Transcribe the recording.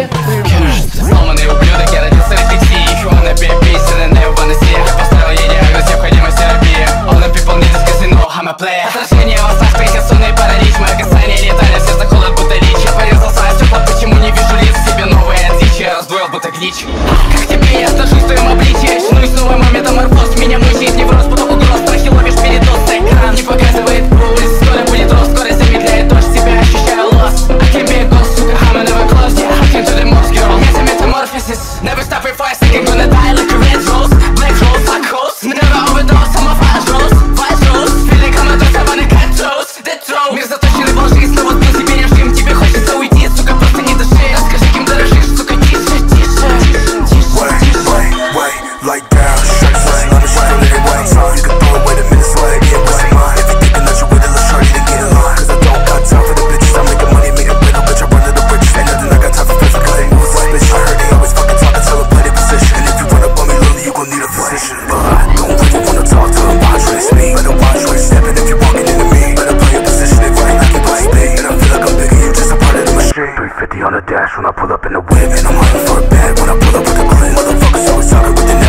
Сломанный ублюдок, я родился рефлексии. You wanna be a beast and I never wanna see. Я поставил ей диагноз, необходимость терапии. All the people need this casino, I'm a player. Отражение в глазах, перекосонный паралич. Мое касание летально, сердце холод, будто лич. Я порезался о стекла, почему не вижу лиц? Себе новые отличия, раздвоил, будто глич. Как тебе я стажусь в твоем обличии? Очнусь с новым метаморфоз. Меня мучает невроз, потом угроз. Страхи ловишь передоз. Экран не показывает пульс. Скоро будет рост, скорость замедляет дождь. Себя ощущаю lost. I can't be a ghost, сука, I'm never close. Yeah, I can't do the most, girl. Metamorphosis, never stop for 5 seconds. Gonna die like a red rose. Black rose, black host. Never overdose, I'm a fast rose. Fast rose, feeling comatose, I wanna cut toes. Dead throw. Мир заточенный в лжи, снова сбил себе режим. Тебе хочется уйти, сука, просто не дыши. Расскажи, кем дорожишь, сука, тише, тише. Wait, like down, straight flag, on the shot, let it wait. You can throw away the minutes, like it wasn't mine. If you thinking that you with it, let's try to get in line. Cause I don't got time for the bitches, I'm making money, making better, bitch, I run to the riches. Ain't nothing I got time for physical, ain't moves like bitch. I heard they always fucking talking till I play their position. And if you run up on me, little, you gon' need a physician. But I don't really wanna talk to them, watch where they speak. Better watch where you stepping if you're walking into me. Better play your position if running like you play speed. And I feel like I'm bigger, you just a part of the machine. 350 on the dash when I pull up in the whip. And I'm hunting for a bag when I pull up with a clip. Motherfuckers always talking with the